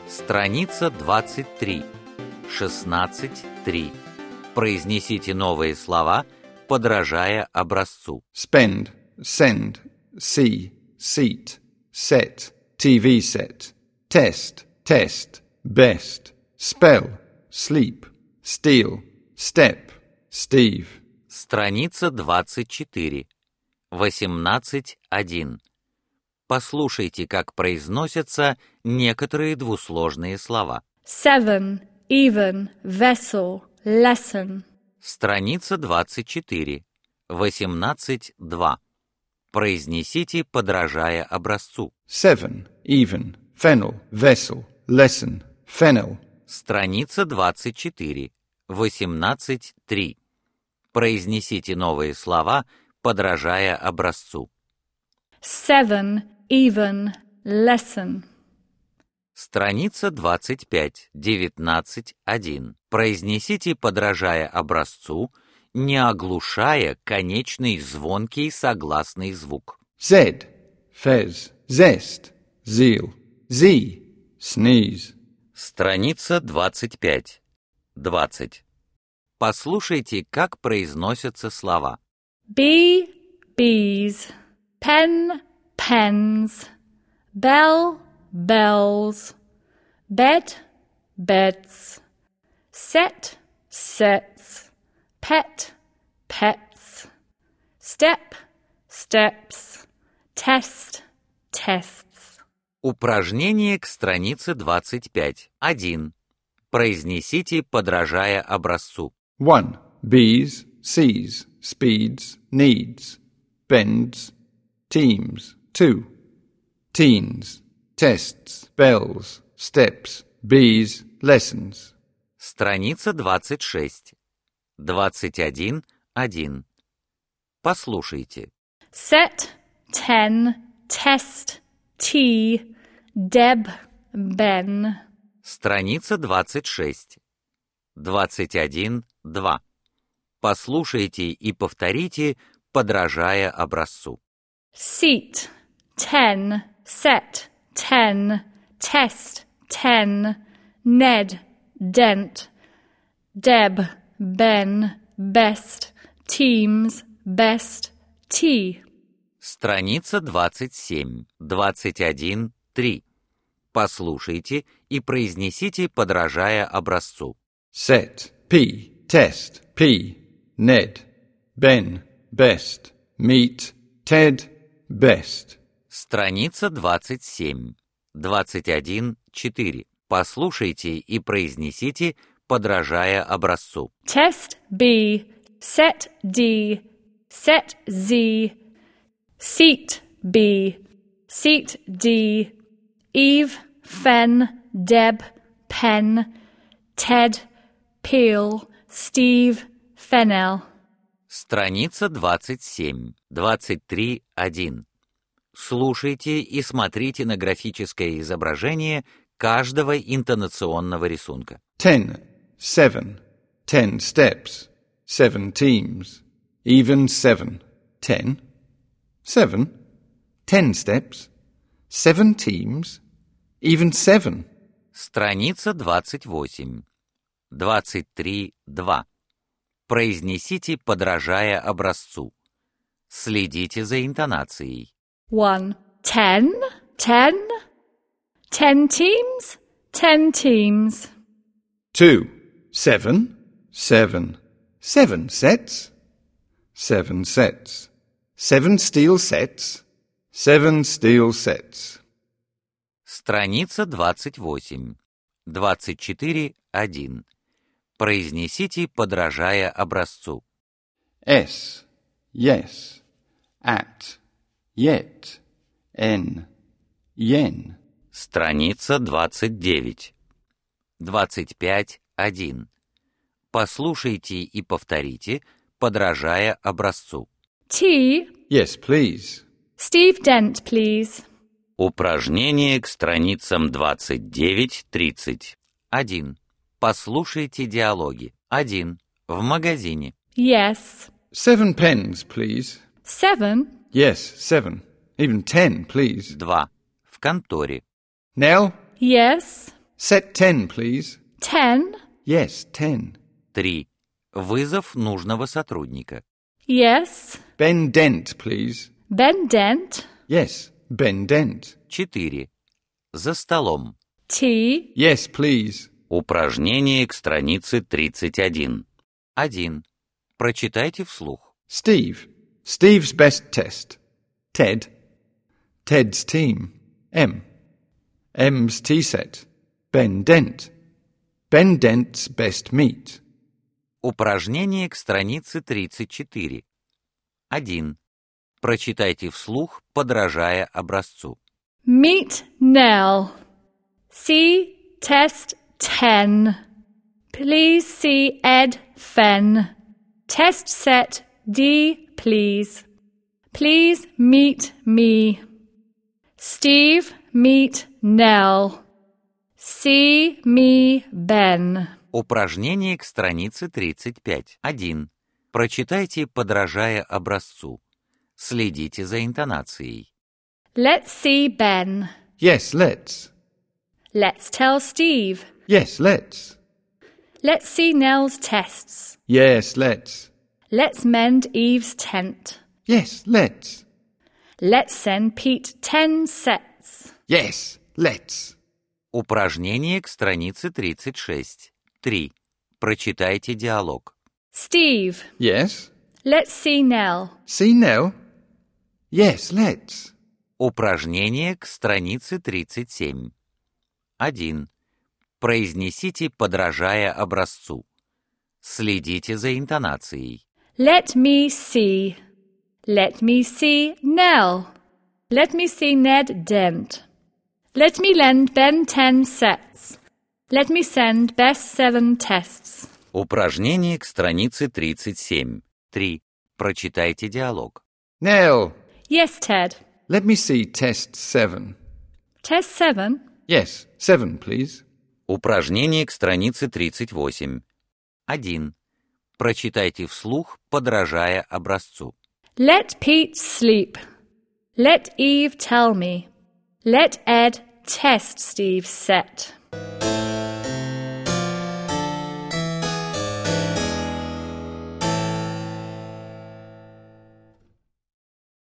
Страница 23. 16.3. Произнесите новые слова, подражая образцу. Spend, send, see, seat, set, TV set, test, test, best, spell, sleep, steal, step, Steve. Страница 24. 18.1. Послушайте, как произносятся некоторые двусложные слова. Seven, even, vessel, lesson. Страница 24. 18.2. Произнесите, подражая образцу. Seven, even, fennel, vessel, lesson, fennel. Страница 24. 18.3. Произнесите новые слова, подражая образцу. Seven, even, lesson. Страница 25. 19.1. Произнесите, подражая образцу, не оглушая конечный звонкий согласный звук. Z, fez, zest, zeal, z, sneeze. Страница 25. 20. Послушайте, как произносятся слова. Bee, bees. Pen, pens. Bell, bells. Bed, beds. Set, sets. Pet, pets. Step, steps. Test, tests. Упражнение к странице 25. 1. Произнесите, подражая образцу. 1. Bees, sees, speeds, needs, bends, teams. 2. Teens, tests, bells, steps, bees, lessons. Страница 26. 21.1. Послушайте. Set, ten, test, tea, deb, ben. Страница 26. 21.2. Послушайте и повторите, подражая образцу. Seat, ten, set, ten, test, ten, Ned, dent, Deb, Ben, best, teams, best, tea. Страница 27. 21.3. Послушайте и произнесите, подражая образцу. Set, P, test, P, Ned, Ben, best, meet, Ted, best. Страница 27. 21.4. Послушайте и произнесите, подражая образцу. Test B, set D, set Z, seat B, seat D, Eve, Fen, Deb, Pen, Ted, Peel, Steve, Fennel. Страница 27. 23.1. Слушайте и смотрите на графическое изображение каждого интонационного рисунка. 10, 7, 10 steps, 7 teams, even 7, 10, 7, 10 steps, 7 teams, even 7. Страница 28. 23.2. Произнесите, подражая образцу. Следите за интонацией. 1. 10, 10, 10 teams, 10 teams. 2, 7, 7, 7 sets, 7 sets, 7 steel sets, 7 steel sets. Страница 28. 24.1. Произнесите, подражая образцу. S, yes, at, yet, n, yen. Страница 29. 25.1. Послушайте и повторите, подражая образцу. T. Yes, please. Steve Dent, please. Упражнение к страницам 29-30. 1. Послушайте диалоги. 1. В магазине. Yes. 7 pens, please. 7. Yes, 7. Even 10, please. 2. В конторе. Nell? Yes. Set 10, please. 10. Yes, 10. 3. Вызов нужного сотрудника. Yes. Ben Dent, please. Ben Dent. Yes, Ben Dent. 4. За столом. Tea. Yes, please. Упражнение к странице 31. 1. Прочитайте вслух. Steve. Steve's best test. Ted. Ted's team. M. M's tea set. Ben Dent. Ben Dent's best meat. Упражнение к странице 34. 1. Прочитайте вслух, подражая образцу. Meet Nell. See test 10. Please see Ed Fen. Test set D, please. Please meet me. Steve, meet Nell. See me, Ben. Упражнение к странице 35. 1. Прочитайте, подражая образцу. Следите за интонацией. Let's see Ben. Yes, let's. Let's tell Steve. Yes, let's. Let's see Nell's tests. Yes, let's. Let's mend Eve's tent. Yes, let's. Let's send Pete 10 sets. Yes, let's. Упражнение к странице 36. 3. Прочитайте диалог. Steve, Yes. let's see Nell. See Nell? Yes, let's. Упражнение к странице 37. 1. Произнесите, подражая образцу. Следите за интонацией. Let me see. Let me see Nell. Let me see Ned Dent. Let me lend Ben 10 sets. Let me send Bess 7 tests. Упражнение к странице 37. 3. Прочитайте диалог. Nell, Yes, Ted. let me see test 7. Test 7. Yes, 7, please. Упражнение к странице 38. 1. Прочитайте вслух, подражая образцу. Let Pete sleep. Let Eve tell me. Let Ed test Steve's set.